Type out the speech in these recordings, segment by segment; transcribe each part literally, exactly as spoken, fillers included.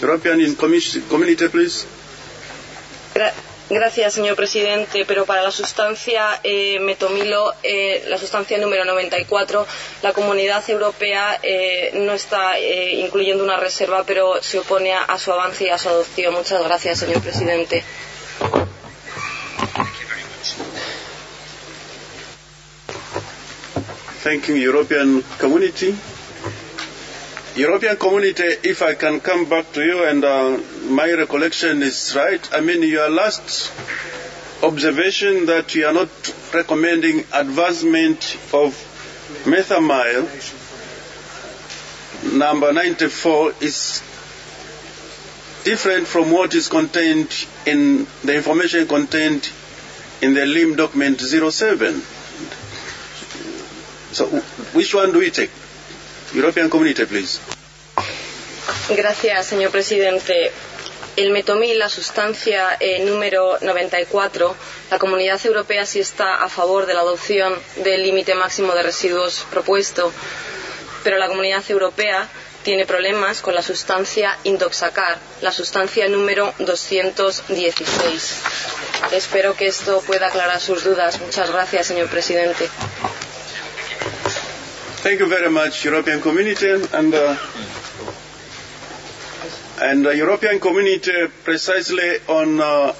European Community, please. Gra- Gracias, señor presidente. Pero para la sustancia eh, metomilo, eh, la sustancia número noventa y cuatro, la Comunidad Europea eh, no está eh, incluyendo una reserva, pero se opone a, a su avance y a su adopción. Muchas gracias, señor presidente. Thank you, European Community. European Community, if I can come back to you, and uh, my recollection is right, I mean, your last observation that you are not recommending advancement of methamyl, number ninety-four, is different from what is contained in the information contained in the L I M document zero seven. So, which one do we take? European Community, please. Gracias, señor presidente. El metomil, la sustancia eh, número noventa y cuatro, la Comunidad Europea sí está a favor de la adopción del límite máximo de residuos propuesto, pero la Comunidad Europea tiene problemas con la sustancia indoxacar, la sustancia número doscientos dieciséis. Espero que esto pueda aclarar sus dudas. Muchas gracias, señor presidente. Thank you very much, European Community, and uh, and the European Community precisely on uh,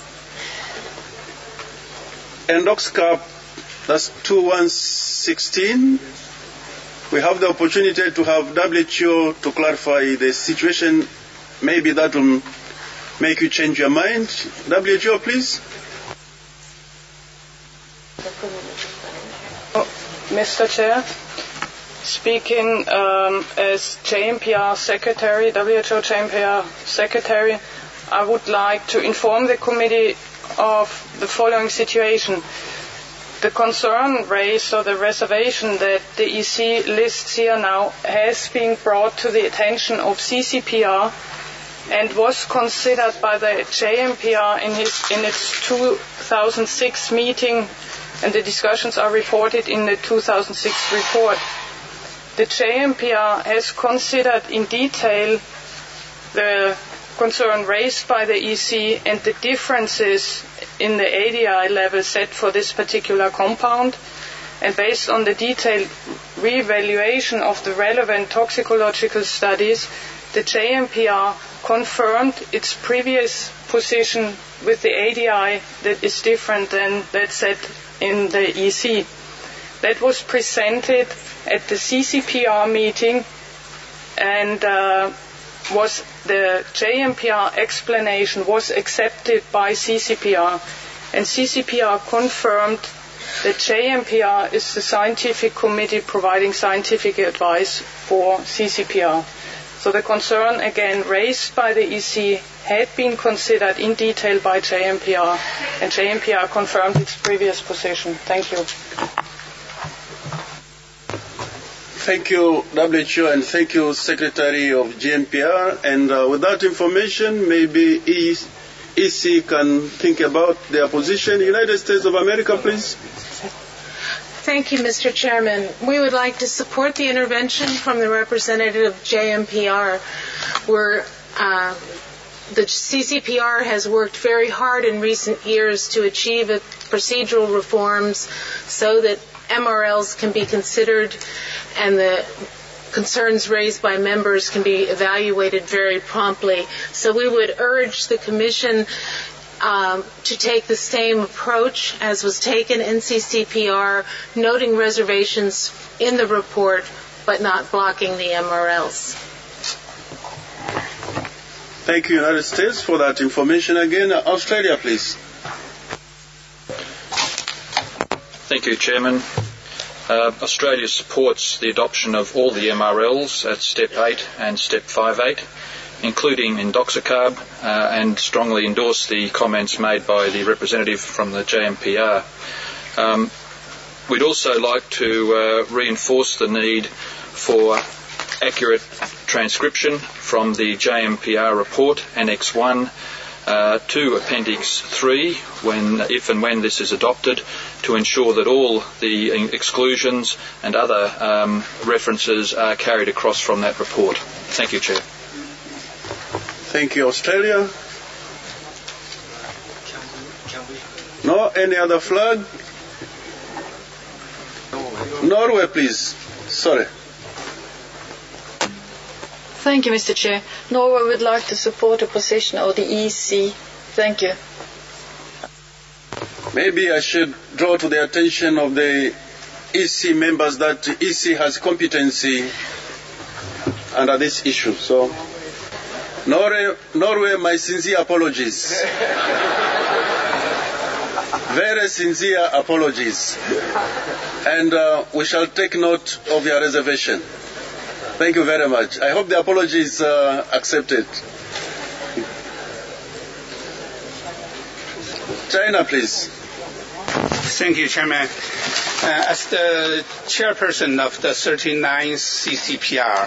Endoxcap, that's two one one six. We have the opportunity to have W H O to clarify the situation. Maybe that will make you change your mind. W H O, please. Oh, Mister Chair. Speaking um, as J M P R Secretary, W H O J M P R Secretary, I would like to inform the committee of the following situation. The concern raised, or the reservation that the E C lists here now, has been brought to the attention of C C P R and was considered by the J M P R in, his, in its two thousand six meeting, and the discussions are reported in the two thousand six report. The J M P R has considered in detail the concern raised by the E C and the differences in the A D I level set for this particular compound, and based on the detailed re-evaluation of the relevant toxicological studies, the J M P R confirmed its previous position with the A D I that is different than that set in the E C. That was presented at the C C P R meeting, and uh, was the J M P R explanation was accepted by C C P R, and C C P R confirmed that J M P R is the scientific committee providing scientific advice for C C P R. So the concern again raised by the E C had been considered in detail by J M P R, and J M P R confirmed its previous position. Thank you. Thank you, W H O, and thank you, Secretary of G M P R. And uh, with that information, maybe E C can think about their position. United States of America, please. Thank you, Mister Chairman. We would like to support the intervention from the representative of J M P R. We're, uh, the C C P R has worked very hard in recent years to achieve a procedural reforms so that M R Ls can be considered and the concerns raised by members can be evaluated very promptly. So we would urge the Commission um, to take the same approach as was taken in C C P R, noting reservations in the report but not blocking the M R Ls. Thank you, United States, for that information. Again, Australia, please. Thank you, Chairman. Uh, Australia supports the adoption of all the M R Ls at Step eight and Step five eight, including indoxacarb, uh, and strongly endorse the comments made by the representative from the J M P R. Um, we'd also like to uh, reinforce the need for accurate transcription from the J M P R report, Annex one, Uh, to Appendix three, when, if and when this is adopted, to ensure that all the exclusions and other um, references are carried across from that report. Thank you, Chair. Thank you. Australia? No? Any other flag? Norway, please. Sorry. Thank you, Mister Chair. Norway would like to support a position of the E C. Thank you. Maybe I should draw to the attention of the E C members that the E C has competency under this issue. So, Norway, Norway my sincere apologies. Very sincere apologies. And uh, we shall take note of your reservation. Thank you very much. I hope the apology is uh, accepted. China, please. Thank you, Chairman. Uh, as the chairperson of the thirty-ninth C C P R,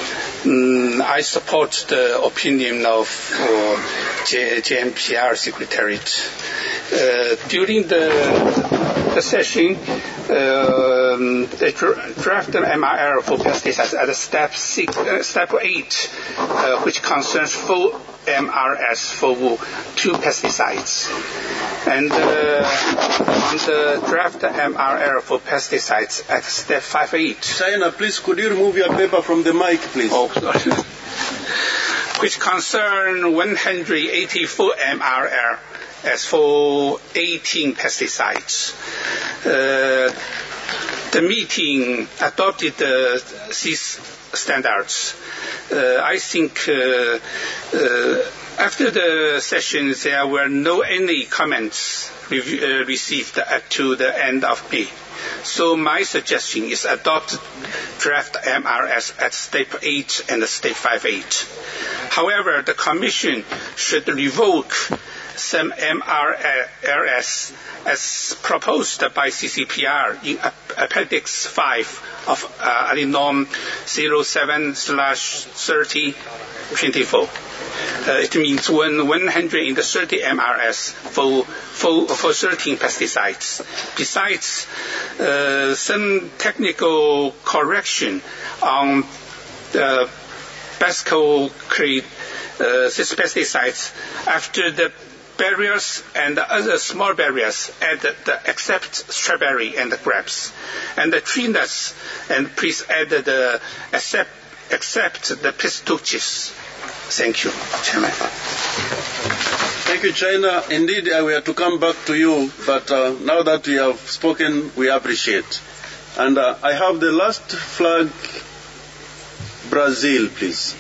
um, I support the opinion of uh, J- JMPR Secretariat. Uh, during the, the session, uh, the draft M R L for pesticides at step six, uh, step eight, uh, which concerns full M R S for two pesticides. And uh, on the draft M R L for pesticides at step five eight. China, please, could you remove your paper from the mic, please? Oh, sorry. Which concern one hundred eighty-four M R L as for eighteen pesticides. Uh, the meeting adopted the these standards. Uh, I think uh, uh, after the session there were no any comments re- uh, received up to the end of May. So my suggestion is adopt draft M R S at step eight and step five eight. However, the Commission should revoke some M R S as proposed by C C P R in Appendix five of uh, Alinom zero seven slash thirty twenty-four. Uh, it means when one hundred thirty M R S for, for, for thirteen pesticides. Besides, uh, some technical correction on the basically uh, these pesticides after the barriers and the other small barriers add the except strawberry and the grapes. And the tree nuts, and please add the except, except the pistachios. Thank you, Chairman. Thank you, China. Indeed, I were to come back to you, but uh, now that we have spoken, we appreciate. And uh, I have the last flag, Brazil, please.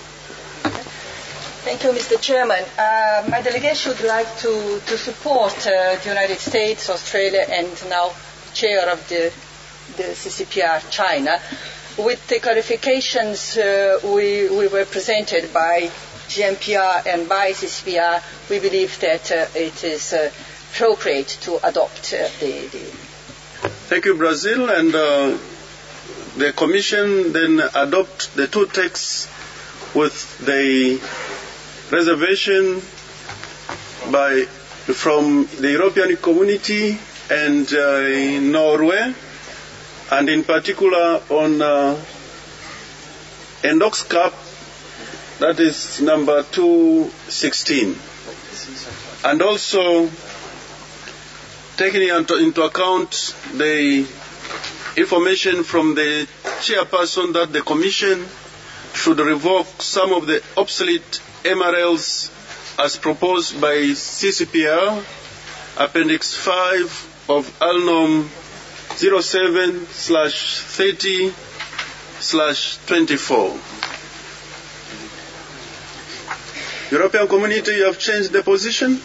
Thank you, Mister Chairman. Uh, my delegation would like to, to support uh, the United States, Australia, and now chair of the, the C C P R, China. With the clarifications uh, we, we were presented by G M P R and by C C P R, we believe that uh, it is uh, appropriate to adopt uh, the, the... Thank you, Brazil. And uh, the Commission then adopt the two texts with the reservation by from the European Community and uh, Norway, and in particular on uh, Endoxcap, that is number two sixteen. And also taking into, into account the information from the chairperson that the Commission should revoke some of the obsolete M R Ls as proposed by C C P R, Appendix five of Alnom zero seven slash thirty slash twenty-four. European Community, you have changed the position?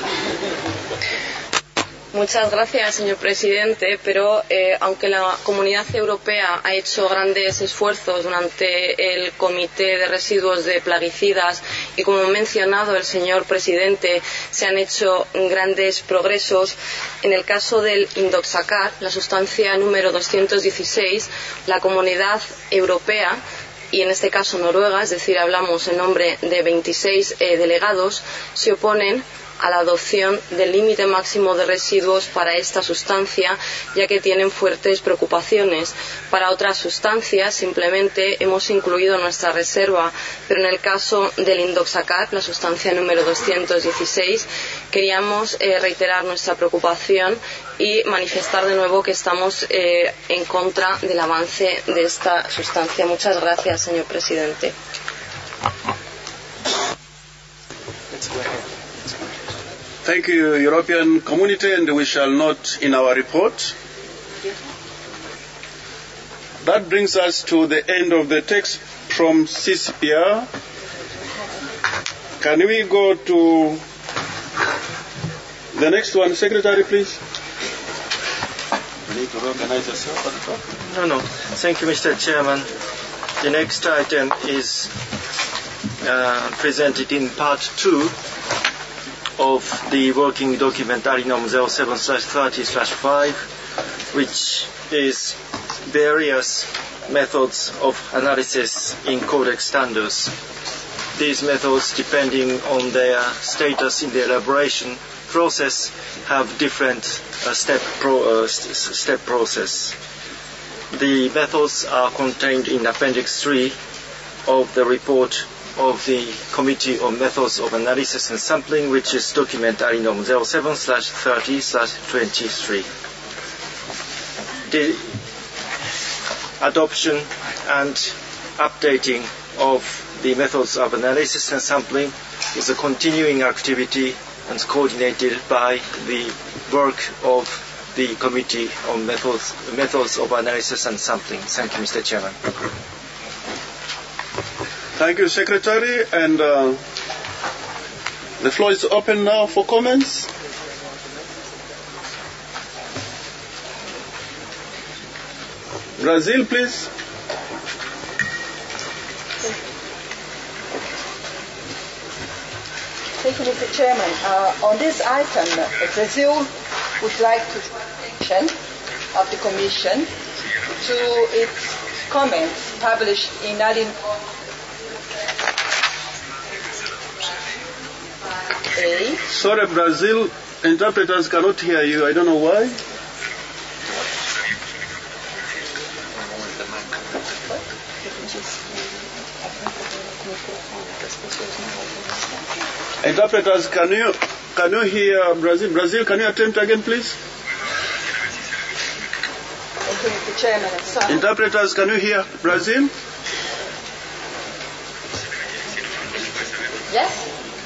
Muchas gracias, señor presidente, pero eh, aunque la Comunidad Europea ha hecho grandes esfuerzos durante el Comité de Residuos de Plaguicidas y, como ha mencionado el señor presidente, se han hecho grandes progresos, en el caso del Indoxacar, la sustancia número doscientos dieciséis, la Comunidad Europea, y en este caso Noruega, es decir, hablamos en nombre de veintiséis eh, delegados, se oponen a la adopción del límite máximo de residuos para esta sustancia, ya que tienen fuertes preocupaciones. Para otras sustancias simplemente hemos incluido nuestra reserva, pero en el caso del Indoxacarb, la sustancia número doscientos dieciséis, queríamos eh, reiterar nuestra preocupación y manifestar de nuevo que estamos eh, en contra del avance de esta sustancia. Muchas gracias, señor presidente. Thank you, European Community, and we shall note in our report. That brings us to the end of the text from C C P R. Can we go to the next one, Secretary, please? We need to organize yourself at the top. No, no. Thank you, Mister Chairman. The next item is uh, presented in part two of the working document Alinom zero seven slash thirty slash five, which is various methods of analysis in Codex standards. These methods, depending on their status in the elaboration process, have different uh, step, pro, uh, st- step process. The methods are contained in Appendix three of the report of the Committee on Methods of Analysis and Sampling, which is document Alinom zero seven slash thirty slash twenty-three. The adoption and updating of the methods of analysis and sampling is a continuing activity and coordinated by the work of the Committee on Methods, Methods of Analysis and Sampling. Thank you, Mister Chairman. Thank you, Secretary. And uh, the floor is open now for comments. Brazil, please. Thank you, Mister Chairman. Uh, on this item, uh, Brazil would like to draw attention of the Commission to its comments published in Alinom A. Sorry, Brazil, interpreters cannot hear you. I don't know why. Interpreters, can you can you hear Brazil? Brazil, can you attempt again, please? Thank you, Mister Chairman. Sorry. Interpreters, can you hear Brazil? Yes?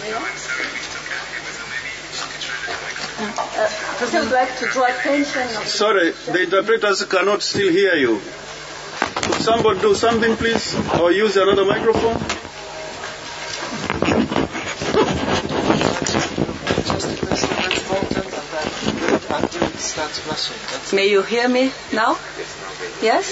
Uh, Brazil would like to draw attention of Sorry, the interpreters cannot still hear you. Could somebody do something, please? Or use another microphone? May you hear me now? Yes?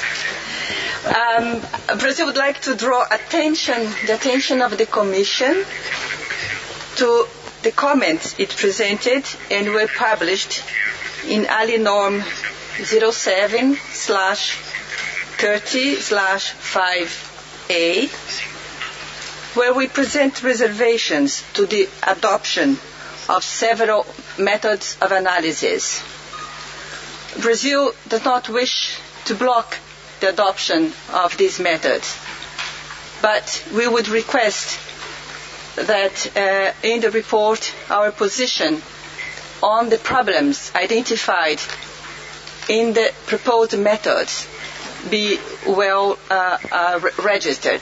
Um, Brazil would like to draw attention, the attention of the Commission to the comments it presented and were published in Alinom zero seven slash thirty slash five A, where we present reservations to the adoption of several methods of analysis. Brazil does not wish to block the adoption of these methods, but we would request that uh, in the report our position on the problems identified in the proposed methods be well uh, uh, re- registered.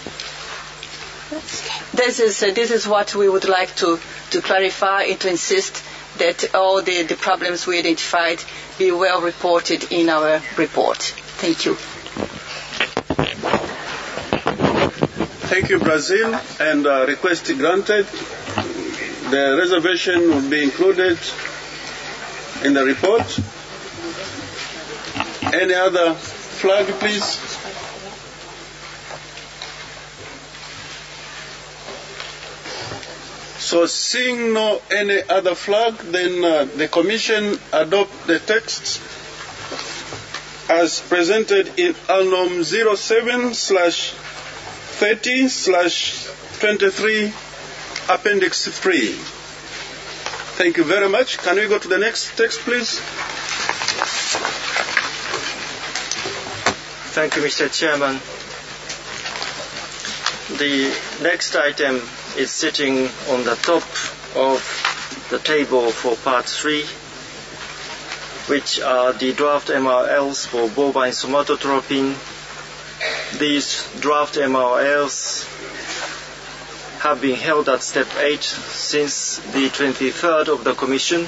This is uh, this is what we would like to, to clarify and to insist that all the, the problems we identified be well reported in our report. Thank you. Thank you, Brazil, and uh, request granted. The reservation will be included in the report. Any other flag, please? So, seeing no any other flag, then uh, the Commission adopt the text as presented in Alinom zero seven slash thirty slash twenty-three Appendix three. Thank you very much. Can we go to the next text, please? Thank you, Mister Chairman. The next item is sitting on the top of the table for part three, which are the draft M R Ls for bovine somatotropin. These draft M R Ls have been held at step eight since the twenty-third of the Commission.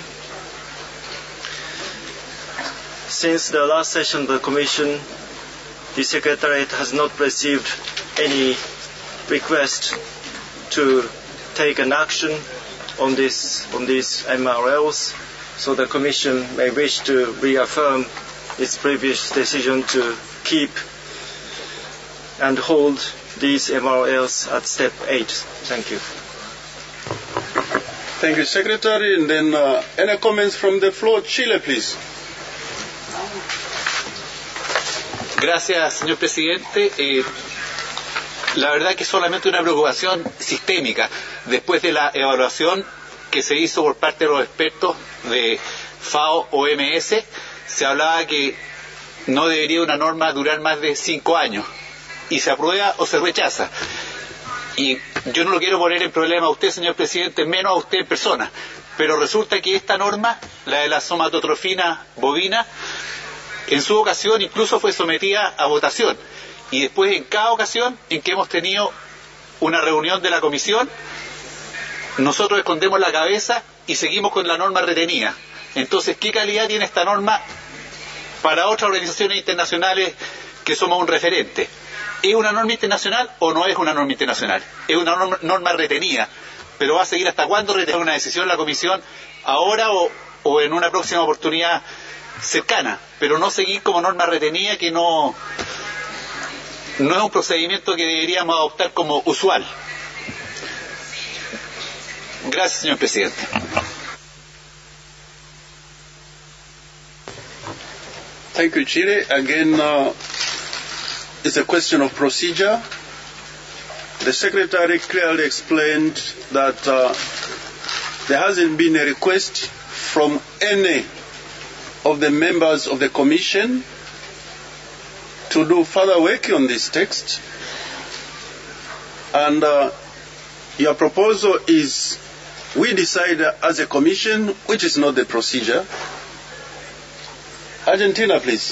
Since the last session of the Commission, the Secretariat has not received any request to take an action on this on these M R Ls, so the Commission may wish to reaffirm its previous decision to keep and hold these M R Ls at step eight. Thank you. Thank you, Secretary. And then uh, any comments from the floor? Chile, please. Gracias, señor presidente. Eh, la verdad que es solamente una preocupación sistémica. Después de la evaluación que se hizo por parte de los expertos de FAO O M S, se hablaba que no debería una norma durar más de cinco años. Y se aprueba o se rechaza. Y yo no lo quiero poner en problema a usted, señor presidente, menos a usted en persona. Pero resulta que esta norma, la de la somatotrofina bovina, en su ocasión incluso fue sometida a votación. Y después, en cada ocasión en que hemos tenido una reunión de la comisión, nosotros escondemos la cabeza y seguimos con la norma retenida. Entonces, ¿qué calidad tiene esta norma para otras organizaciones internacionales que somos un referente? ¿Es una norma internacional o no es una norma internacional? Es una norma, norma retenida. Pero va a seguir hasta cuándo retener una decisión la comisión, ahora o, o en una próxima oportunidad cercana. Pero no seguir como norma retenida, que no, no es un procedimiento que deberíamos adoptar como usual. Gracias, señor presidente. Thank you, Chile. Again, uh, it's a question of procedure. The Secretary clearly explained that uh, there hasn't been a request from any of the members of the Commission to do further work on this text. And uh, your proposal is we decide as a Commission, which is not the procedure. Argentina, please.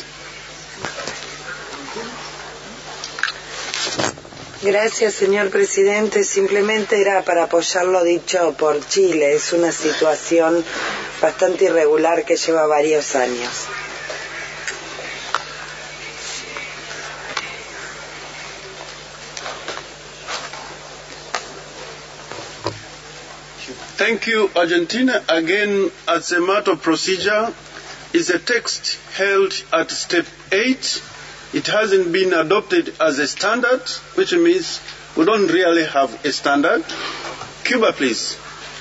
Gracias, señor presidente. Simplemente era para apoyar lo dicho por Chile. Es una situación bastante irregular que lleva varios años. Thank you, Argentina. Again, as a matter of procedure, is a text held at step eight. It hasn't been adopted as a standard, which means we don't really have a standard. Cuba, please.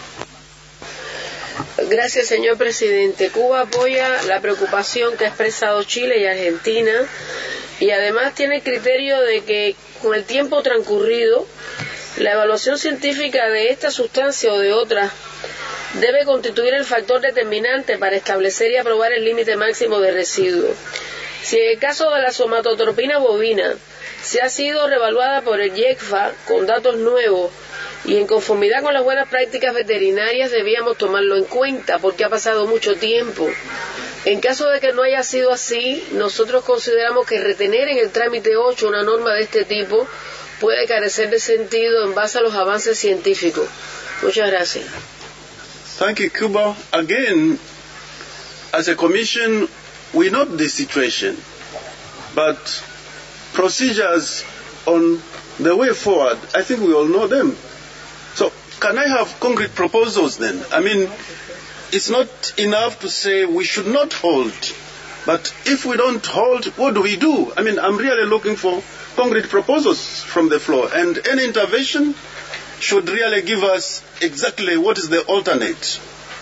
Gracias, señor presidente. Cuba apoya la preocupación que ha expresado Chile y Argentina y además tiene el criterio de que con el tiempo transcurrido la evaluación científica de esta sustancia o de otras debe constituir el factor determinante para establecer y aprobar el límite máximo de residuos. Si en el caso de la somatotropina bovina se ha sido revaluada por el I E C F A con datos nuevos y en conformidad con las buenas prácticas veterinarias, debíamos tomarlo en cuenta porque ha pasado mucho tiempo. En caso de que no haya sido así, nosotros consideramos que retener en el trámite ocho una norma de este tipo puede carecer de sentido en base a los avances científicos. Muchas gracias. Thank you, Cuba. Again, as a Commission, we know the situation, but procedures on the way forward, I think we all know them. So, can I have concrete proposals then? I mean, it's not enough to say we should not hold, but if we don't hold, what do we do? I mean, I'm really looking for concrete proposals from the floor, and any intervention should really give us exactly what is the alternate.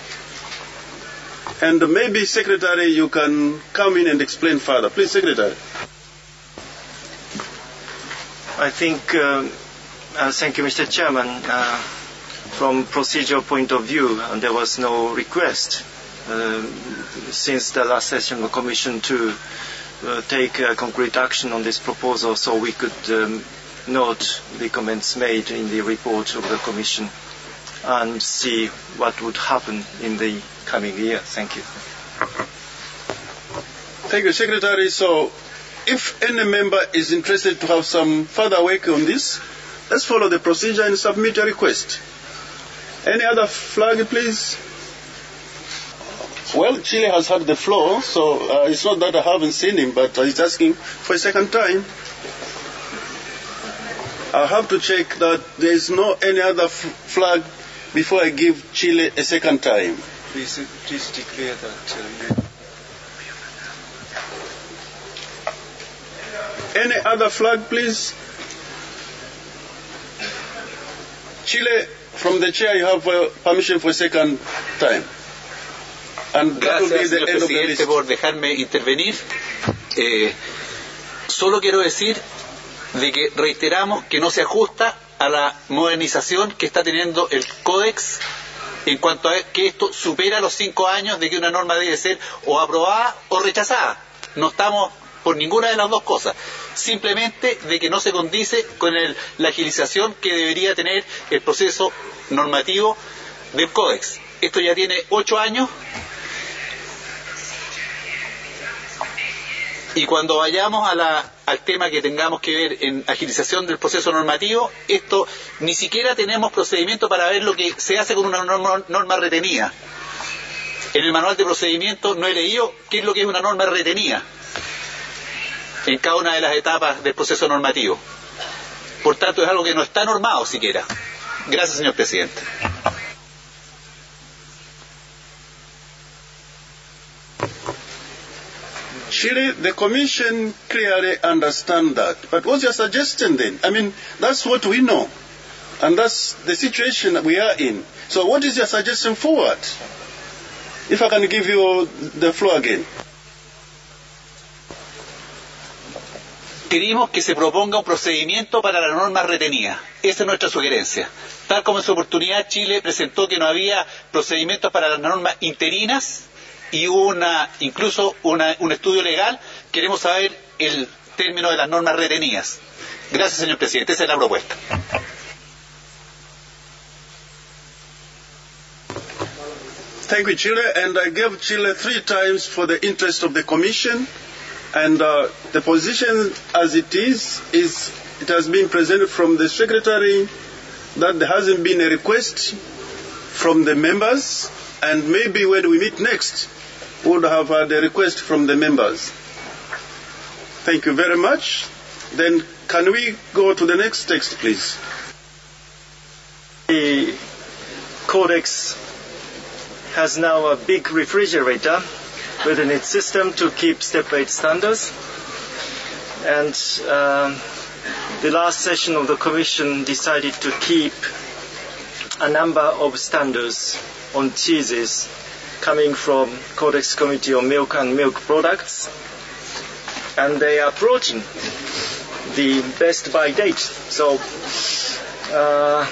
And maybe, Secretary, you can come in and explain further. Please, Secretary. I think, uh, uh, thank you, Mister Chairman. Uh, from procedural point of view, and there was no request uh, since the last session of the Commission to uh, take uh, concrete action on this proposal, so we could um, note the comments made in the report of the Commission and see what would happen in the coming year. Thank you. Thank you, Secretary. So, if any member is interested to have some further work on this, let's follow the procedure and submit a request. Any other flag, please? Well, Chile has had the floor, so uh, it's not that I haven't seen him, but he's asking for a second time. I have to check that there is no any other f- flag before I give Chile a second time. Please, please declare that. Uh, Any other flag, please? Chile, from the chair, you have uh, permission for a second time. And that will be Gracias, the señor end of the presidente, list. por dejarme intervenir. Eh, solo quiero decir de que reiteramos que no se ajusta a la modernización que está teniendo el Códex en cuanto a que esto supera los cinco años de que una norma debe ser o aprobada o rechazada. No estamos por ninguna de las dos cosas, simplemente de que no se condice con el, la agilización que debería tener el proceso normativo del Códex. Esto ya tiene ocho años y cuando vayamos a la, al tema que tengamos que ver en agilización del proceso normativo, esto ni siquiera tenemos procedimiento para ver lo que se hace con una norma, norma retenida. En el manual de procedimiento no he leído qué es lo que es una norma retenida en cada una de las etapas del proceso normativo. Por tanto, es algo que no está normado siquiera. Gracias, señor presidente. Chile, the Commission clearly understand that. But what's your suggestion then? I mean, that's what we know. And that's the situation that we are in. So what is your suggestion forward? If I can give you the floor again. Queremos que se proponga un procedimiento para la norma retenida. Esa es nuestra sugerencia. Tal como en su oportunidad Chile presentó que no había procedimientos para las normas interinas y una, incluso una, un estudio legal, queremos saber el término de las normas retenidas. Gracias, señor presidente. Esa es la propuesta. Thank you, Chile. And I gave Chile three times for the interest of the Commission. And uh, the position as it is, is it has been presented from the Secretary that there hasn't been a request from the members, and maybe when we meet next, we would have had a request from the members. Thank you very much. Then can we go to the next text, please? The Codex has now a big refrigerator within its system to keep step eight standards. And um, the last session of the Commission decided to keep a number of standards on cheeses coming from Codex Committee on Milk and Milk Products. And they are approaching the best by date. So uh,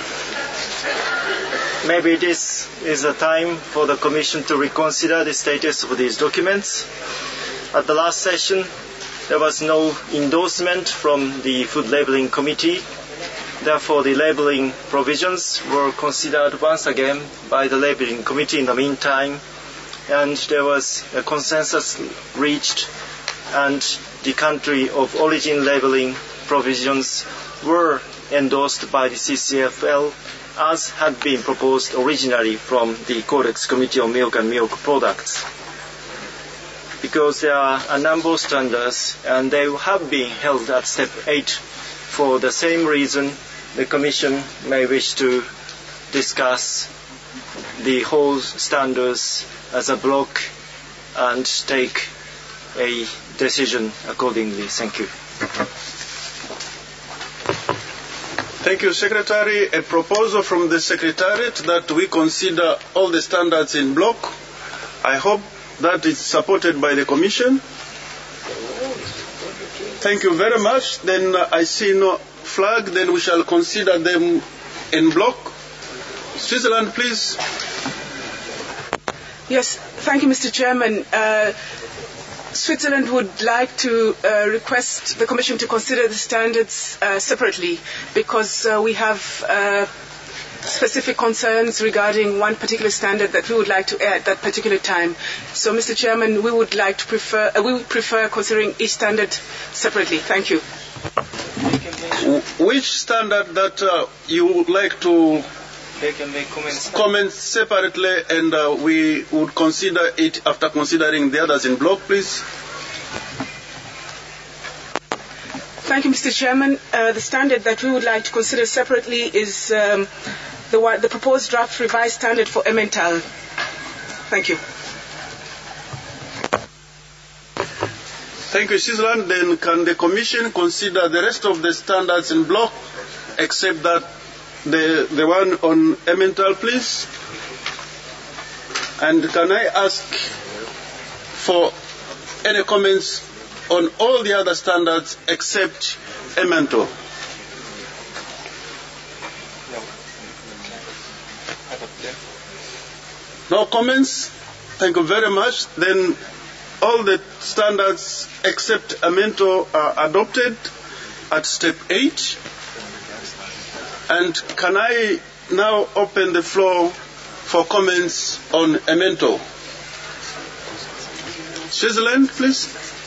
maybe this is a time for the Commission to reconsider the status of these documents. At the last session, there was no endorsement from the Food Labeling Committee. Therefore, the labeling provisions were considered once again by the Labeling Committee in the meantime, and there was a consensus reached, and the country of origin labeling provisions were endorsed by the C C F L as had been proposed originally from the Codex Committee on Milk and Milk Products. Because there are a number of standards and they have been held at step eight for the same reason, the Commission may wish to discuss the whole standards as a block and take a decision accordingly. Thank you. Thank you, Secretary. A proposal from the Secretariat that we consider all the standards in block. I hope that is supported by the Commission. Thank you very much. Then uh, I see no flag. Then we shall consider them in block. Switzerland, please. Yes, thank you, Mister Chairman. Uh, Switzerland would like to uh, request the Commission to consider the standards uh, separately because uh, we have uh, specific concerns regarding one particular standard that we would like to add at that particular time. So, Mister Chairman, we would like to prefer, uh, we would prefer considering each standard separately. Thank you. Which standard that uh, you would like to They can make comments. comment separately, and uh, we would consider it after considering the others in block, please? Thank you, Mister Chairman. Uh, the standard that we would like to consider separately is um, the, one, the proposed draft revised standard for Emmental. Thank you. Thank you, Switzerland. Then can the Commission consider the rest of the standards in block, except that the the one on Emmental, please? And can I ask for any comments on all the other standards except Emmental? No comments? Thank you very much. Then all the standards except Emmental are adopted at step eight. And can I now open the floor for comments on Emmental? Switzerland, please.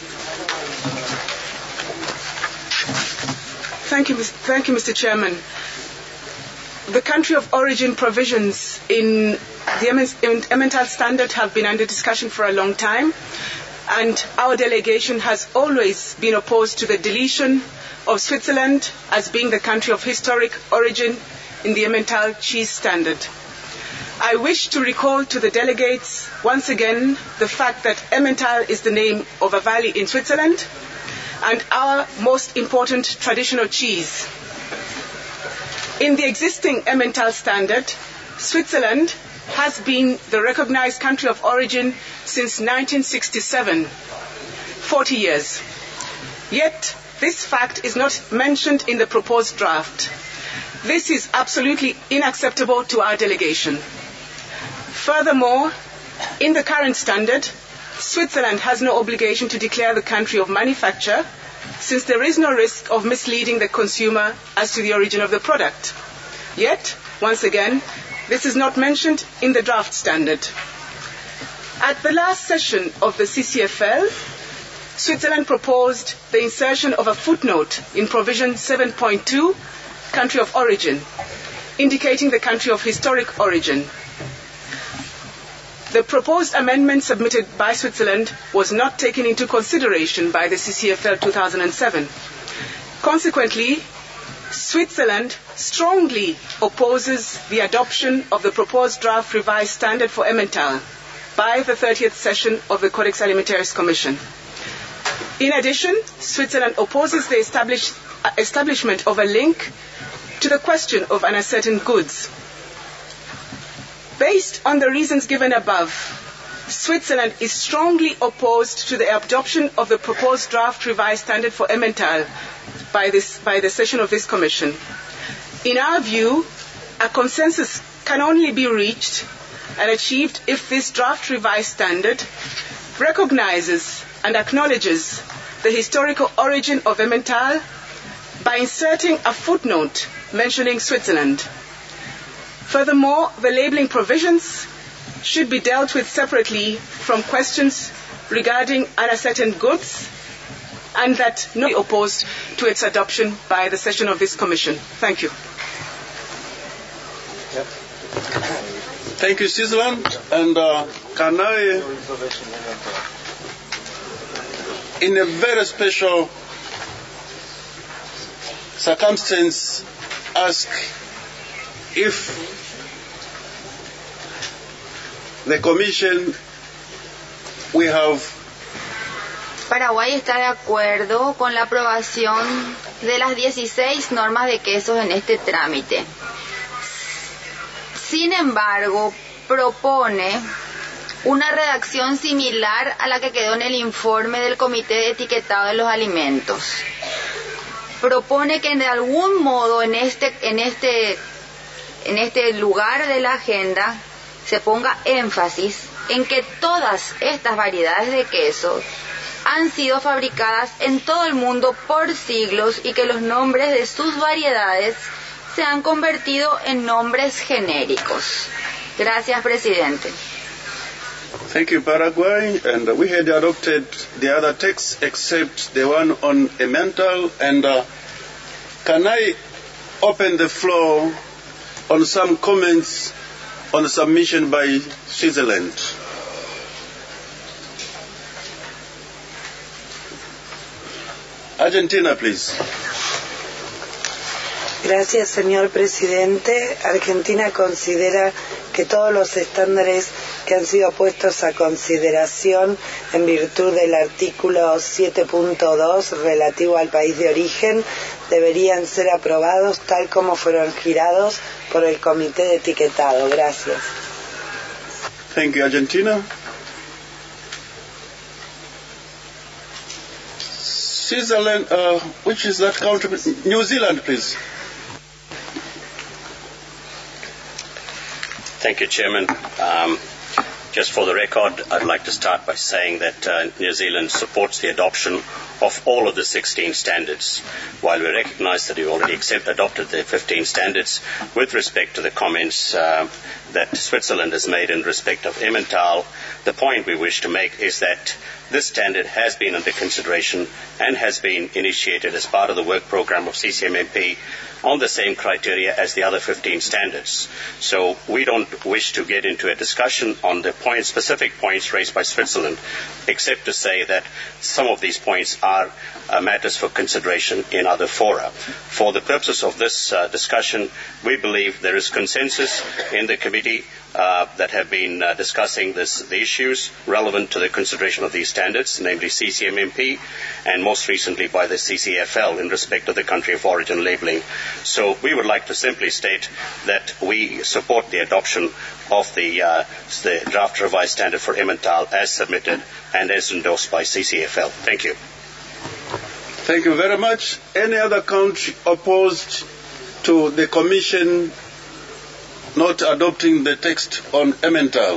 Thank you, thank you, Mister Chairman. The country of origin provisions in the Emmental standard have been under discussion for a long time, and our delegation has always been opposed to the deletion of Switzerland as being the country of historic origin in the Emmental cheese standard. I wish to recall to the delegates once again the fact that Emmental is the name of a valley in Switzerland and our most important traditional cheese. In the existing Emmental standard, Switzerland has been the recognized country of origin since nineteen sixty-seven, forty years. Yet, this fact is not mentioned in the proposed draft. This is absolutely unacceptable to our delegation. Furthermore, in the current standard, Switzerland has no obligation to declare the country of manufacture, since there is no risk of misleading the consumer as to the origin of the product. Yet, once again, this is not mentioned in the draft standard. At the last session of the C C F L, Switzerland proposed the insertion of a footnote in provision seven point two, country of origin, indicating the country of historic origin. The proposed amendment submitted by Switzerland was not taken into consideration by the C C F L two thousand seven. Consequently, Switzerland strongly opposes the adoption of the proposed draft revised standard for Emmental by the thirtieth session of the Codex Alimentarius Commission. In addition, Switzerland opposes the establish, uh, establishment of a link to the question of uncertain goods. Based on the reasons given above, Switzerland is strongly opposed to the adoption of the proposed draft revised standard for Emmental by, this, by the session of this Commission. In our view, a consensus can only be reached and achieved if this draft revised standard recognizes and acknowledges the historical origin of Emmental by inserting a footnote mentioning Switzerland. Furthermore, the labeling provisions should be dealt with separately from questions regarding uncertain goods, and that not be opposed to its adoption by the session of this Commission. Thank you. Yep. Thank you, Switzerland. And uh, can I, in a very special circumstance, ask if the Commission we have Paraguay está de acuerdo con la aprobación de las dieciséis normas de quesos en este trámite. Sin embargo, propone una redacción similar a la que quedó en el informe del Comité de Etiquetado de los Alimentos. Propone que de algún modo en este, en este en este lugar de la agenda se ponga énfasis en que todas estas variedades de queso han sido fabricadas en todo el mundo por siglos y que los nombres de sus variedades se han convertido en nombres genéricos. Gracias, presidente. Thank you, Paraguay. And uh, we had adopted the other texts except the one on Emmental. And uh, can I open the floor on some comments on the submission by Switzerland? Argentina, please. Gracias, señor presidente. Argentina considera que todos los estándares que han sido puestos a consideración en virtud del artículo siete punto dos relativo al país de origen deberían ser aprobados tal como fueron girados por el comité de etiquetado. Gracias. Thank you, Argentina. Switzerland, uh, which is that country? New Zealand, please. Thank you, Chairman. Um, just for the record, I'd like to start by saying that uh, New Zealand supports the adoption of all of the sixteen standards. While we recognize that we already accept, adopted the fifteen standards, with respect to the comments uh, that Switzerland has made in respect of Emmental, the point we wish to make is that this standard has been under consideration and has been initiated as part of the work program of C C M M P on the same criteria as the other fifteen standards. So we don't wish to get into a discussion on the point, specific points raised by Switzerland, except to say that some of these points are uh, matters for consideration in other fora. For the purposes of this uh, discussion, we believe there is consensus in the committee Uh, that have been uh, discussing this, the issues relevant to the consideration of these standards, namely C C M M P and most recently by the C C F L in respect of the country of origin labeling. So we would like to simply state that we support the adoption of the, uh, the draft revised standard for Emmental as submitted and as endorsed by C C F L. Thank you. Thank you very much. Any other country opposed to the Commission not adopting the text on Emmental?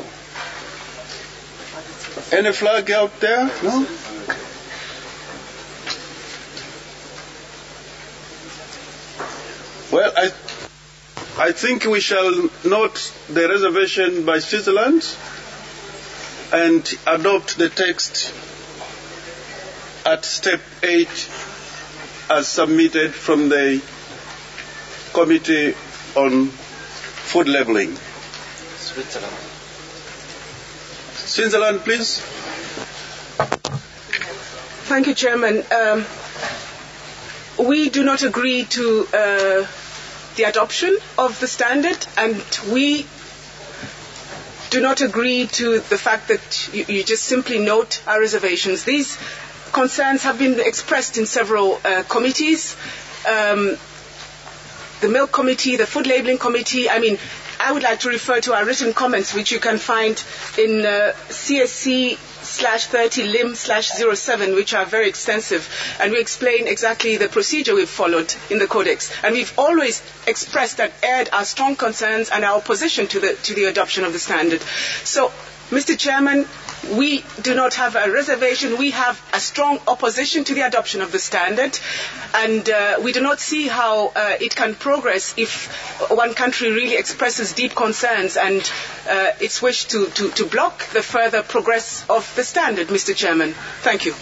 Any flag out there? No? Well, I, I think we shall note the reservation by Switzerland and adopt the text at step eight as submitted from the Committee on Food Labeling. Switzerland. Switzerland, please. Thank you, Chairman. Um, we do not agree to uh, the adoption of the standard, and we do not agree to the fact that you, you just simply note our reservations. These concerns have been expressed in several uh, committees. Um, the Milk Committee, the Food Labeling Committee. I mean, I would like to refer to our written comments, which you can find in uh, C S C slash thirty lim slash zero seven, which are very extensive, and we explain exactly the procedure we've followed in the Codex. And we've always expressed and aired our strong concerns and our opposition to the to the adoption of the standard. So, Mister Chairman, we do not have a reservation. We have a strong opposition to the adoption of the standard, and uh, we do not see how uh, it can progress if one country really expresses deep concerns and uh, its wish to, to, to block the further progress of the standard, Mister Chairman. Thank you.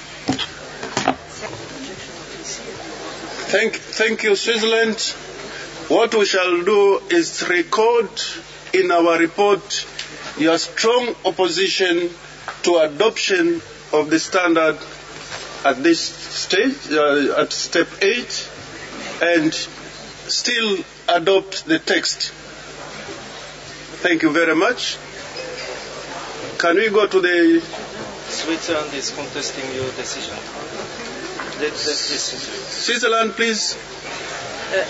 Thank, thank you, Switzerland. What we shall do is record in our report your strong opposition to adoption of the standard at this stage, uh, at step eight, and still adopt the text. Thank you very much. Can we go to the... Switzerland is contesting your decision. Let, let Switzerland, please. Uh,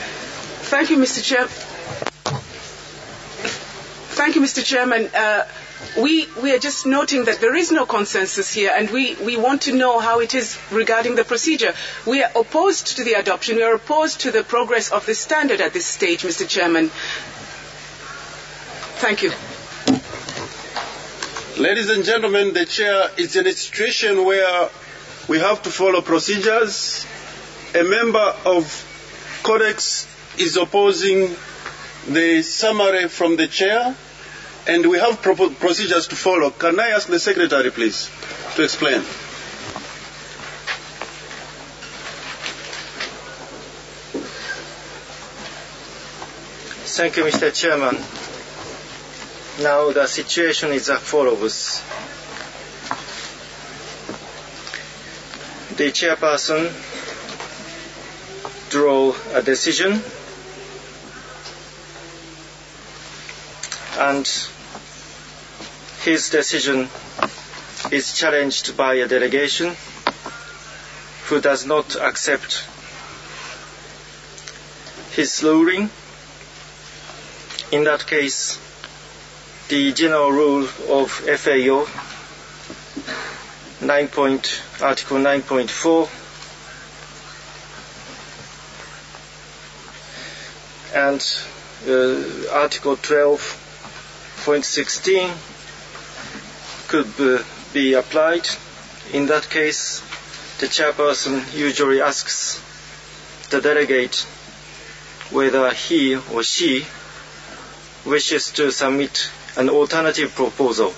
thank you, Mister Chair. Thank you, Mister Chairman. Uh, we, we are just noting that there is no consensus here, and we, we want to know how it is regarding the procedure. We are opposed to the adoption. We are opposed to the progress of the standard at this stage, Mister Chairman. Thank you. Ladies and gentlemen, the chair is in a situation where we have to follow procedures. A member of Codex is opposing the summary from the chair, and we have pro- procedures to follow. Can I ask the secretary, please, to explain? Thank you, Mister Chairman. Now the situation is as follows. The chairperson drew a decision, and his decision is challenged by a delegation who does not accept his ruling. In that case, the general rule of F A O, nine point, Article nine point four, and uh, Article twelve point sixteen could uh, be applied. In that case, the chairperson usually asks the delegate whether he or she wishes to submit an alternative proposal.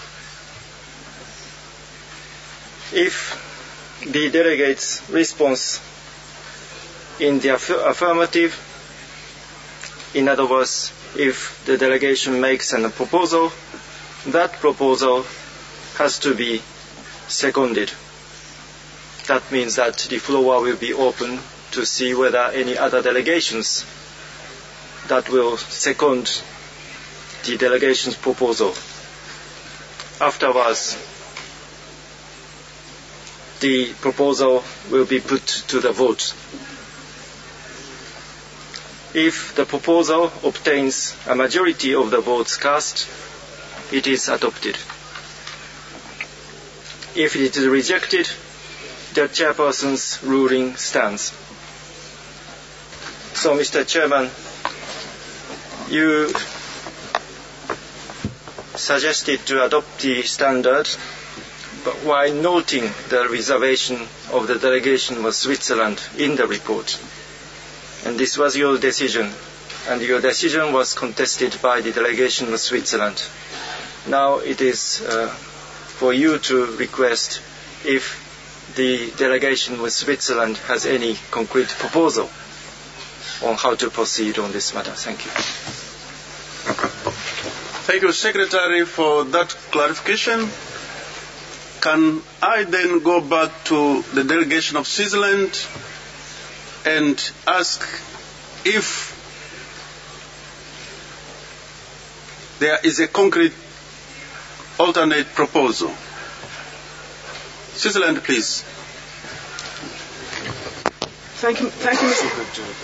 If the delegate's response in the aff- affirmative, in other words, if the delegation makes a proposal, that proposal has to be seconded. That means that the floor will be open to see whether any other delegations that will second the delegation's proposal. Afterwards, the proposal will be put to the vote. If the proposal obtains a majority of the votes cast, it is adopted. If it is rejected, the chairperson's ruling stands. So, Mister Chairman, you suggested to adopt the standard, but while noting the reservation of the delegation of Switzerland in the report. And this was your decision, and your decision was contested by the delegation of Switzerland. Now it is uh, for you to request if the delegation with Switzerland has any concrete proposal on how to proceed on this matter. Thank you. Thank you, Secretary, for that clarification. Can I then go back to the delegation of Switzerland and ask if there is a concrete alternate proposal? Switzerland, please. Thank you, thank you, Mister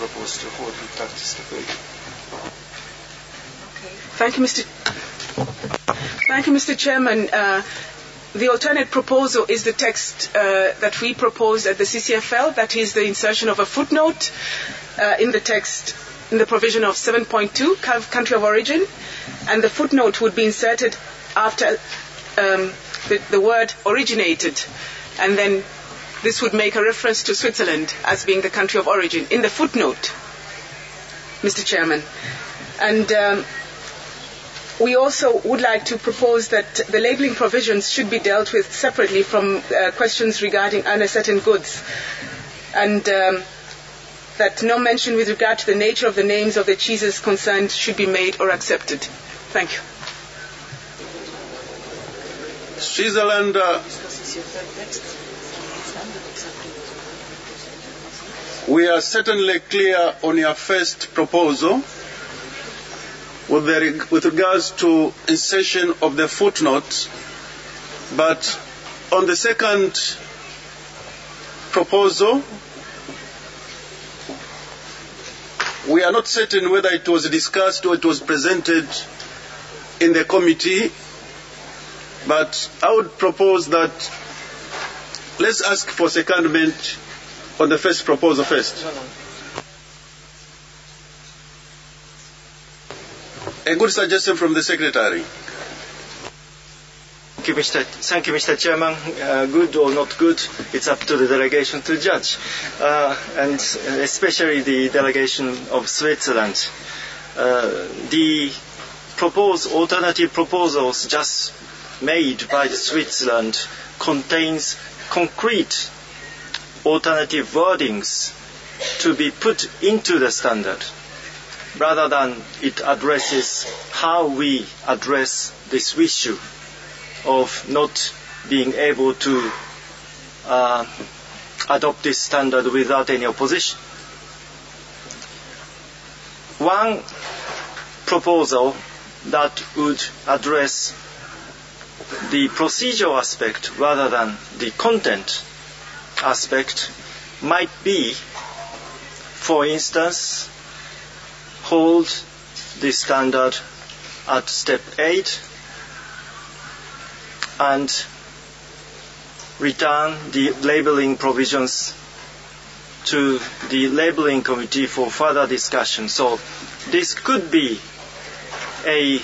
Thank you, Mister Thank you, Mister Chairman. Uh, the alternate proposal is the text uh, that we proposed at the C C F L. That is the insertion of a footnote uh, in the text, in the provision of seven point two, country of origin, and the footnote would be inserted after um, the, the word originated, and then this would make a reference to Switzerland as being the country of origin in the footnote, Mister Chairman. And um, we also would like to propose that the labeling provisions should be dealt with separately from uh, questions regarding uncertain goods, and um, that no mention with regard to the nature of the names of the cheeses concerned should be made or accepted. Thank you. Switzerland. Uh, we are certainly clear on your first proposal with, the, with regards to insertion of the footnote, but on the second proposal, we are not certain whether it was discussed or it was presented in the committee, But I would propose that let's ask for secondment on the first proposal first. A good suggestion from the Secretary. Thank you, Mister Thank you, Mister Chairman. Uh, good or not good, it's up to the delegation to judge, uh, and especially the delegation of Switzerland. Uh, the proposed alternative proposals just made by Switzerland contains concrete alternative wordings to be put into the standard, rather than it addresses how we address this issue of not being able to uh, adopt this standard without any opposition. One proposal that would address the procedural aspect rather than the content aspect might be, for instance, hold the standard at step eight and return the labeling provisions to the labeling committee for further discussion. So this could be a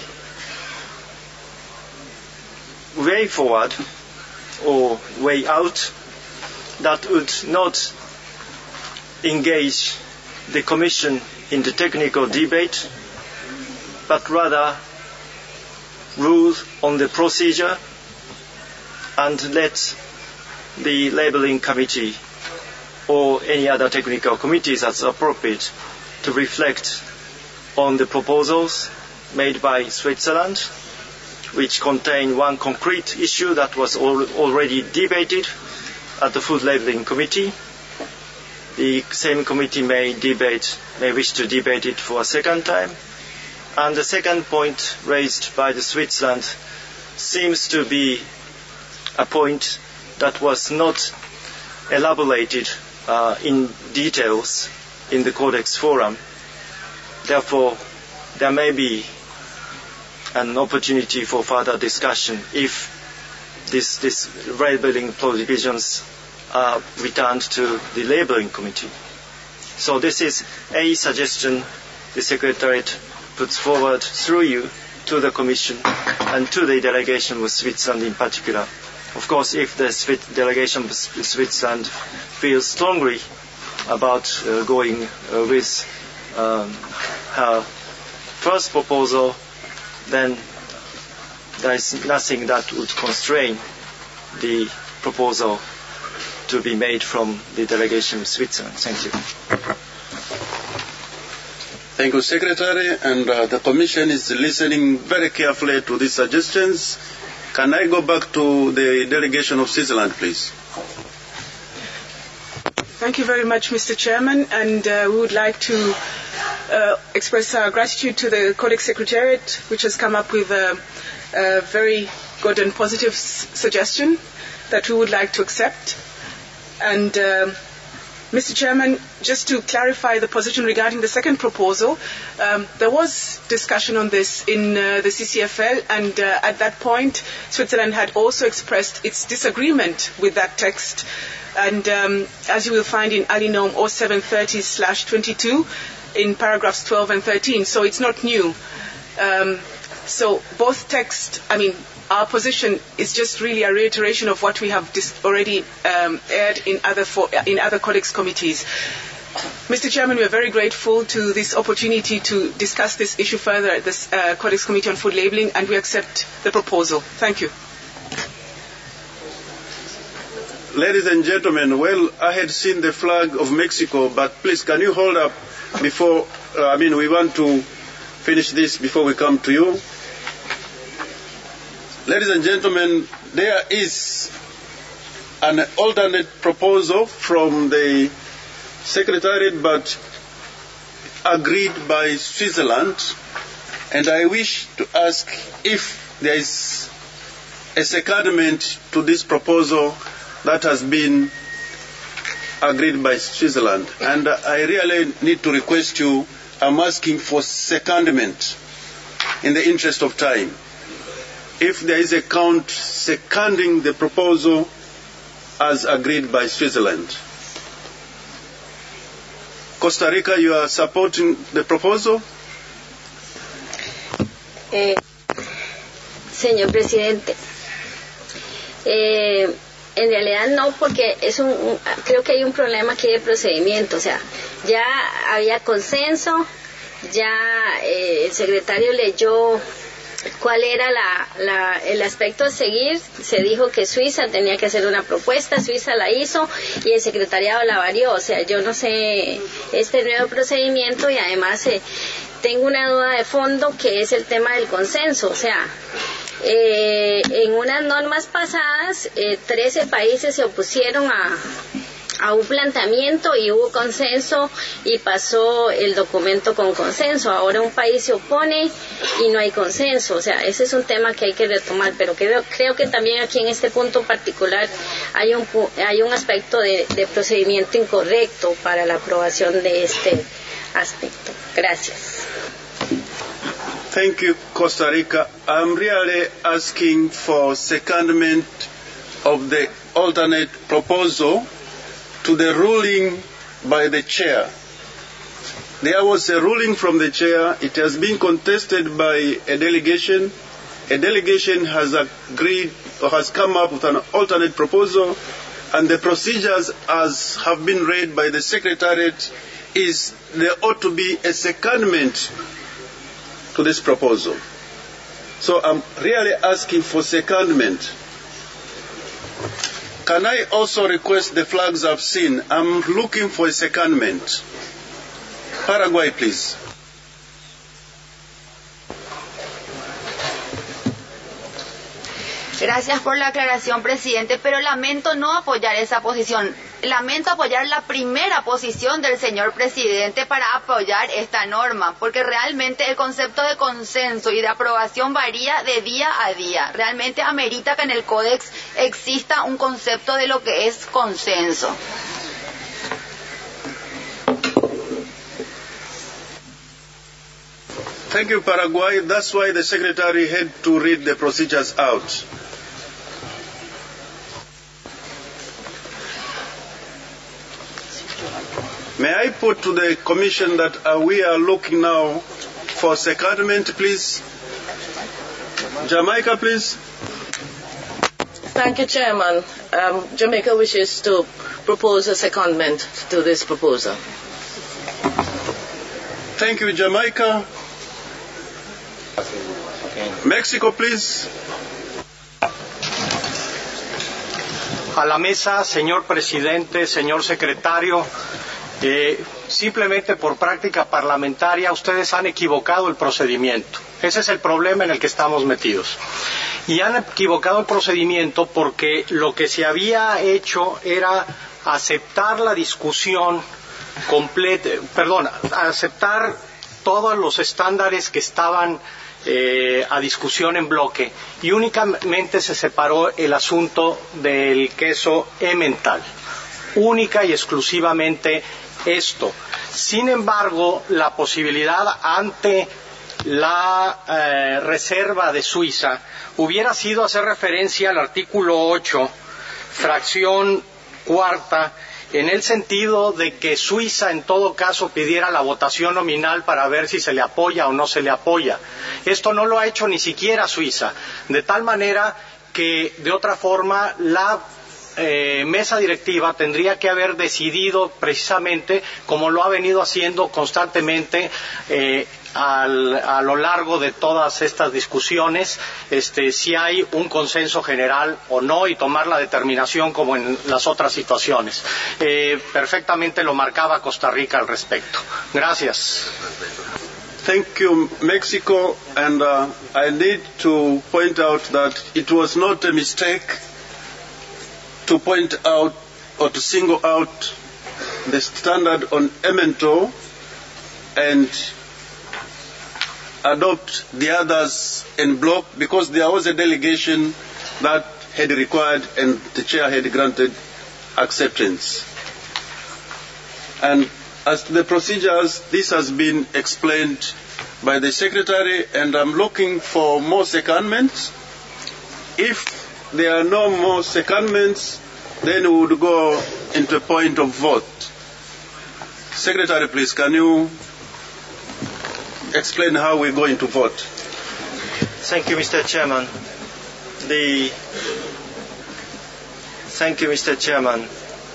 way forward or way out that would not engage the Commission in the technical debate, but rather rule on the procedure and let the labeling committee or any other technical committees as appropriate to reflect on the proposals made by Switzerland, which contain one concrete issue that was al- already debated at the Food Labeling Committee. The same committee may debate, may wish to debate it for a second time. And the second point raised by the Switzerland seems to be a point that was not elaborated uh, in details in the Codex Forum. Therefore, there may be an opportunity for further discussion if this, this labeling provisions are returned to the labeling committee. So this is a suggestion the Secretariat puts forward through you to the Commission and to the delegation of Switzerland in particular. Of course, if the delegation of Switzerland feels strongly about uh, going uh, with um, her first proposal, then there is nothing that would constrain the proposal to be made from the delegation of Switzerland. Thank you. Thank you, Secretary. And uh, the Commission is listening very carefully to these suggestions. Can I go back to the delegation of Switzerland, please? Thank you very much, Mister Chairman, and uh, we would like to uh, express our gratitude to the Codex Secretariat, which has come up with a, a very good and positive s- suggestion that we would like to accept. And uh, Mister Chairman, just to clarify the position regarding the second proposal, um, there was discussion on this in uh, the C C F L, and uh, at that point, Switzerland had also expressed its disagreement with that text. And um, as you will find in Alinom oh seven thirty slash twenty-two, in paragraphs twelve and thirteen, so it's not new. Um, so both texts, I mean, our position is just really a reiteration of what we have dis- already um, aired in other for, in other Codex committees. Mister Chairman, we are very grateful to this opportunity to discuss this issue further at this uh, Codex Committee on Food Labeling, and we accept the proposal. Thank you. Ladies and gentlemen, well, I had seen the flag of Mexico, but please, can you hold up before, uh, I mean, we want to finish this before we come to you. Ladies and gentlemen, there is an alternate proposal from the Secretariat, but agreed by Switzerland, and I wish to ask if there is a secondment to this proposal that has been agreed by Switzerland. And I really need to request you, I'm asking for secondment in the interest of time. if there is a count seconding the proposal as agreed by Switzerland. Costa Rica, you are supporting the proposal? Eh, señor presidente, eh, en realidad no, porque es un, un, creo que hay un problema aquí de procedimiento. O sea, ya había consenso, ya eh, el secretario leyó cuál era la, la, el aspecto a seguir. Se dijo que Suiza tenía que hacer una propuesta, Suiza la hizo y el secretariado la varió. O sea, yo no sé este nuevo procedimiento y además eh, tengo una duda de fondo que es el tema del consenso. O sea, eh, en unas normas pasadas eh, trece países se opusieron a a un planteamiento y hubo consenso y pasó el documento con consenso. Ahora un país se opone y no hay consenso. O sea, ese es un tema que hay que retomar, pero creo, creo que también aquí en este punto particular hay un, hay un aspecto de, de procedimiento incorrecto para la aprobación de este aspecto. Gracias. Thank you, Costa Rica. I'm really asking for secondment of the alternate proposal to the ruling by the chair. There was a ruling from the chair. It has been contested by a delegation. A delegation has agreed or has come up with an alternate proposal, and the procedures as have been read by the Secretariat is there ought to be a secondment to this proposal. So I'm really asking for secondment. Can I also request the flags I've seen? I'm looking for a secondment. Paraguay, please. Gracias por la aclaración, presidente, pero lamento no apoyar esa posición. Lamento apoyar la primera posición del señor presidente para apoyar esta norma, porque realmente el concepto de consenso y de aprobación varía de día a día. Realmente amerita que en el Códex exista un concepto de lo que es consenso. Thank you, Paraguay. That's why the Secretary had to read the procedures out. May I put to the Commission that uh, we are looking now for secondment, please? Jamaica, please. Thank you, Chairman. Um, Jamaica wishes to propose a secondment to this proposal. Thank you, Jamaica. Mexico, please. A la mesa, señor presidente, señor secretario. Eh, simplemente por práctica parlamentaria ustedes han equivocado el procedimiento. Ese es el problema en el que estamos metidos. Y han equivocado el procedimiento porque lo que se había hecho era aceptar la discusión completa, perdón, aceptar todos los estándares que estaban eh, a discusión en bloque y únicamente se separó el asunto del queso Emmental, única y exclusivamente esto. Sin embargo, la posibilidad ante la eh, reserva de Suiza hubiera sido hacer referencia al artículo ocho, fracción cuarta, en el sentido de que Suiza en todo caso pidiera la votación nominal para ver si se le apoya o no se le apoya. Esto no lo ha hecho ni siquiera Suiza, de tal manera que de otra forma la Eh, mesa directiva tendría que haber decidido precisamente como lo ha venido haciendo constantemente eh, al, a lo largo de todas estas discusiones, este, si hay un consenso general o no y tomar la determinación como en las otras situaciones. Eh, perfectamente lo marcaba Costa Rica al respecto. Gracias. Thank you, Mexico, and uh, I need to point out that it was not a mistake to point out or to single out the standard on Emmental and adopt the others en bloc because there was a delegation that had required and the chair had granted acceptance. And as to the procedures, this has been explained by the Secretary, and I'm looking for more secondments. If there are no more secondments, then we would go into a point of vote. Secretary, please, can you explain how we're going to vote? Thank you, Mister Chairman. The Thank you, Mister Chairman.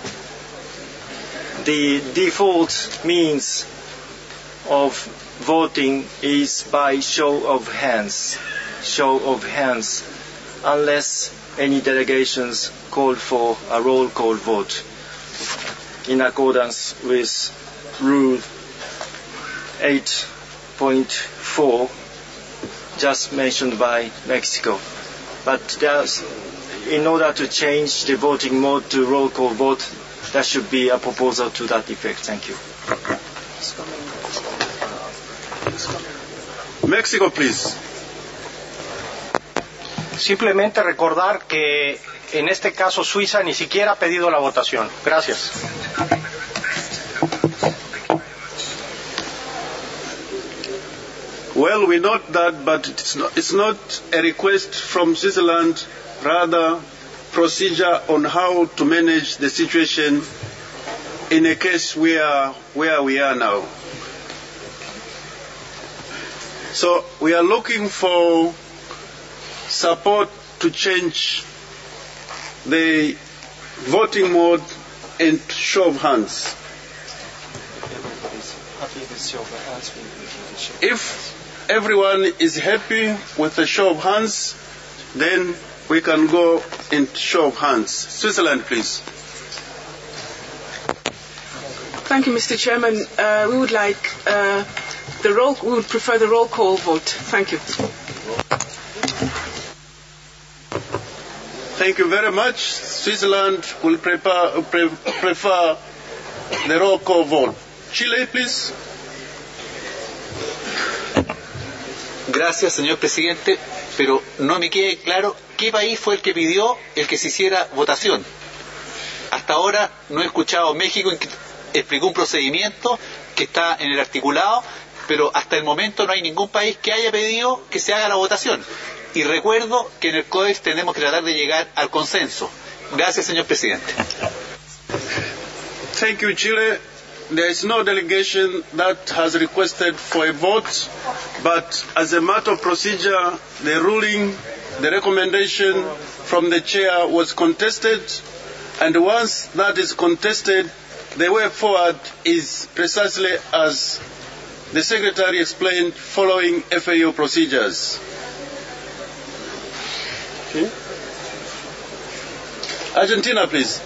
The default means of voting is by show of hands. Show of hands, unless any delegations call for a roll call vote in accordance with Rule eight point four, just mentioned by Mexico. But there's, in order to change the voting mode to roll call vote, there should be a proposal to that effect. Thank you. Mexico, please. Simplemente recordar que en este caso Suiza ni siquiera ha pedido la votación. Gracias. Well, we note that, but it's not, it's not a request from Switzerland, rather procedure on how to manage the situation in a case where, where we are now. So we are looking for support to change the voting mode and show of hands. If everyone is happy with the show of hands, then we can go in show of hands. Switzerland, please. Thank you, Mister Chairman. Uh, we would like uh, the roll. We would prefer the roll call vote. Thank you. Thank you very much. Switzerland will prepare, pre- prefer the roll call vote. Chile, please. Gracias, señor presidente, pero no me queda claro qué país fue el que pidió el que se hiciera votación. Hasta ahora no he escuchado a México que explicó un procedimiento que está en el articulado, pero hasta el momento no hay ningún país que haya pedido que se haga la votación. Y recuerdo que en el Códex tenemos que tratar de llegar al consenso. Gracias, señor presidente. Thank you, Chile. There is no delegation that has requested for a vote, but as a matter of procedure, the ruling, the recommendation from the chair was contested, and once that is contested, the way forward is precisely as the Secretary explained, following F A O procedures. Okay. Argentina, please.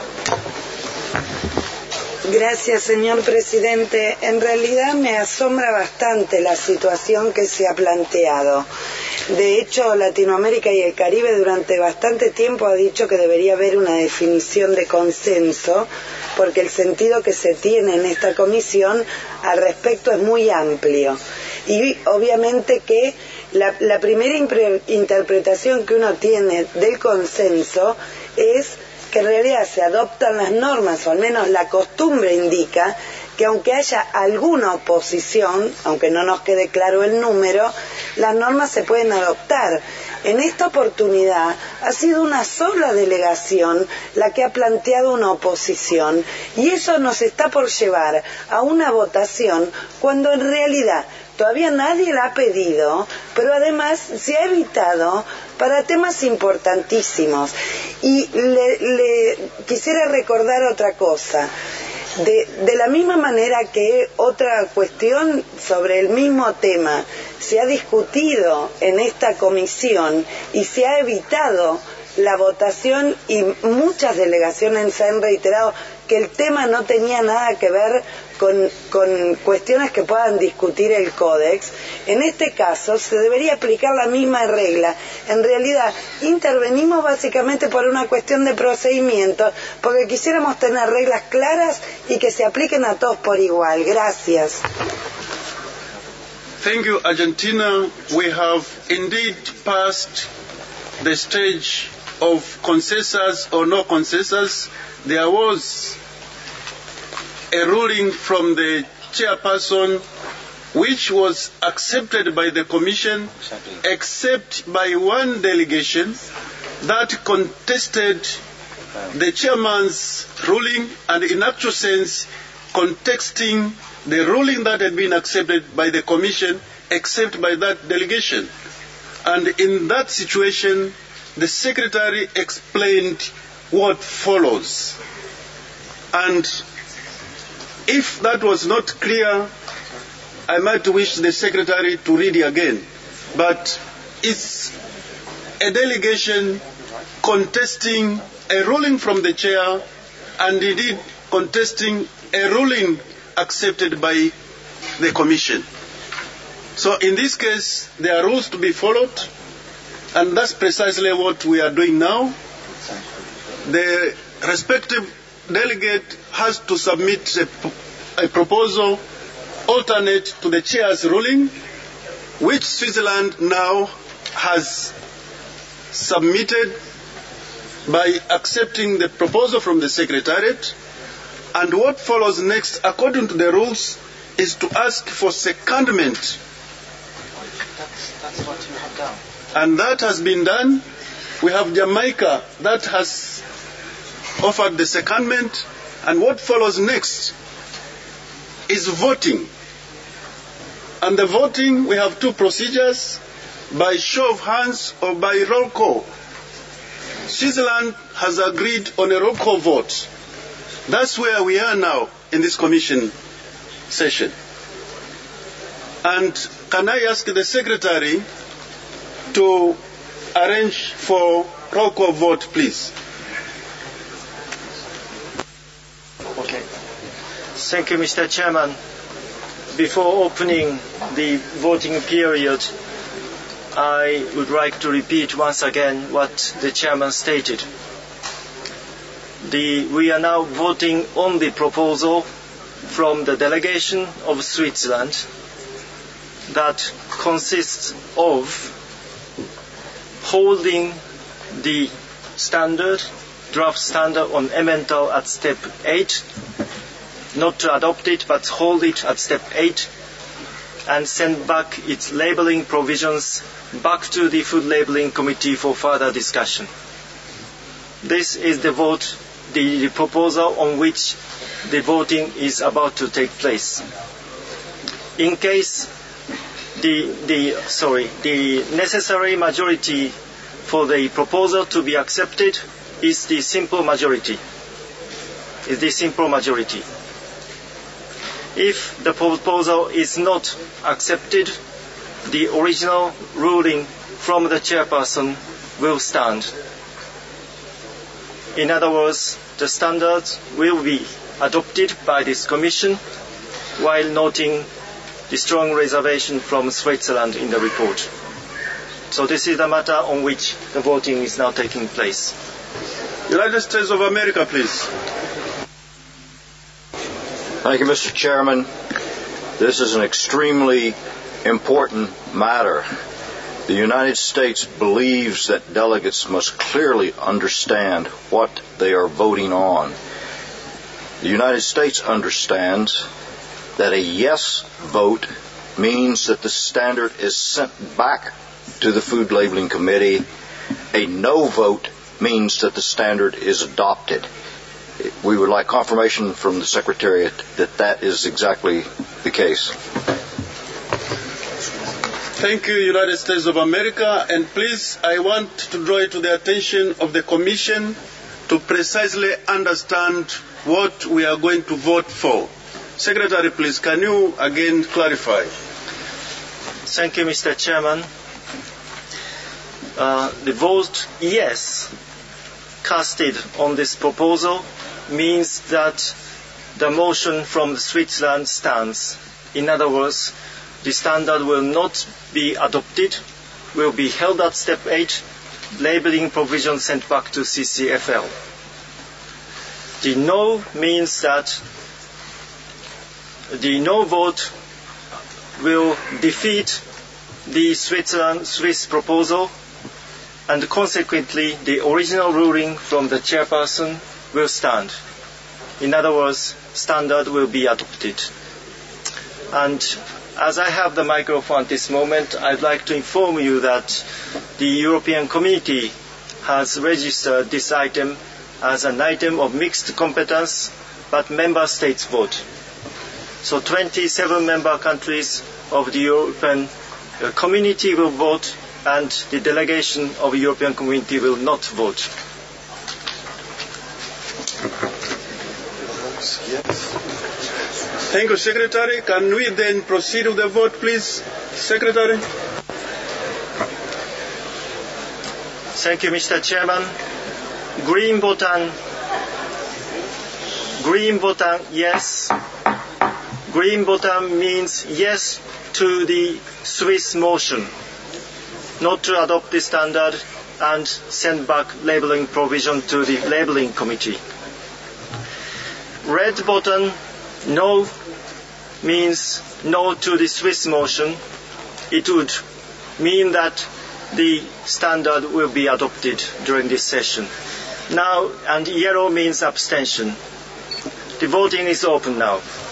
Gracias, señor presidente. En realidad me asombra bastante la situación que se ha planteado. De hecho, Latinoamérica y el Caribe durante bastante tiempo ha dicho que debería haber una definición de consenso, porque el sentido que se tiene en esta comisión al respecto es muy amplio. Y obviamente que la, la primera impre, interpretación que uno tiene del consenso es que en realidad se adoptan las normas, o al menos la costumbre indica que aunque haya alguna oposición, aunque no nos quede claro el número, las normas se pueden adoptar. En esta oportunidad ha sido una sola delegación la que ha planteado una oposición, y eso nos está por llevar a una votación cuando en realidad todavía nadie la ha pedido, pero además se ha evitado para temas importantísimos. Y le, le quisiera recordar otra cosa. De, de la misma manera que otra cuestión sobre el mismo tema se ha discutido en esta comisión y se ha evitado la votación, y muchas delegaciones se han reiterado que el tema no tenía nada que ver con, con cuestiones que puedan discutir el Códex. En este caso se debería aplicar la misma regla. En realidad intervenimos básicamente por una cuestión de procedimiento, porque quisiéramos tener reglas claras y que se apliquen a todos por igual. Gracias. Thank you, Argentina. We have indeed passed the stage of consensus or no consensus. There was a ruling from the chairperson which was accepted by the Commission, except by one delegation that contested the chairman's ruling, and in actual sense contesting the ruling that had been accepted by the Commission, except by that delegation. And in that situation, the Secretary explained what follows. And if that was not clear, I might wish the Secretary to read it again. But it's a delegation contesting a ruling from the chair, and indeed contesting a ruling accepted by the Commission. So in this case, there are rules to be followed, and that's precisely what we are doing now. The respective delegate has to submit a, a proposal alternate to the chair's ruling, which Switzerland now has submitted by accepting the proposal from the Secretariat. And what follows next, according to the rules, is to ask for secondment. That's, that's what you have done. And that has been done. We have Jamaica that has offered the secondment. And what follows next is voting. And the voting, we have two procedures, by show of hands or by roll call. Switzerland has agreed on a roll call vote. That's where we are now in this Commission session. And can I ask the Secretary to arrange for roll call vote, please? Okay. Thank you, Mister Chairman. Before opening the voting period, I would like to repeat once again what the Chairman stated. The, we are now voting on the proposal from the delegation of Switzerland that consists of holding the standard, draft standard on emmental at step eight, not to adopt it, but hold it at step eight, and send back its labeling provisions back to the Food Labeling Committee for further discussion. This is the vote, the, the proposal on which the voting is about to take place. In case the, the, sorry, the necessary majority for the proposal to be accepted is the simple majority. Is the simple majority. If the proposal is not accepted, the original ruling from the chairperson will stand. In other words, the standards will be adopted by this Commission while noting the strong reservation from Switzerland in the report. So this is the matter on which the voting is now taking place. United States of America, please. Thank you, Mister Chairman. This is an extremely important matter. The United States believes that delegates must clearly understand what they are voting on. The United States understands that a yes vote means that the standard is sent back to the Food Labeling Committee. A no vote means that the standard is adopted. We would like confirmation from the Secretariat that that is exactly the case. Thank you, United States of America. And please, I want to draw it to the attention of the Commission to precisely understand what we are going to vote for. Secretary, please, can you again clarify? Thank you, Mister Chairman. Uh, the vote yes casted on this proposal means that the motion from Switzerland stands. In other words, the standard will not be adopted, will be held at step eight, labeling provision sent back to C C F L. The no means that the no vote will defeat the Switzerland Swiss proposal, and consequently the original ruling from the chairperson will stand. In other words, standard will be adopted. And as I have the microphone at this moment, I'd like to inform you that the European Community has registered this item as an item of mixed competence, but member states vote. So twenty-seven member countries of the European Community will vote, and the delegation of the European Community will not vote. Thank you, Secretary. Can we then proceed with the vote, please, Secretary? Thank you, Mister Chairman. Green button. Green button, yes. Green button means yes to the Swiss motion, not to adopt the standard and send back labeling provision to the labeling committee. Red button, no, means no to the Swiss motion. It would mean that the standard will be adopted during this session. Now, and yellow means abstention. The voting is open now.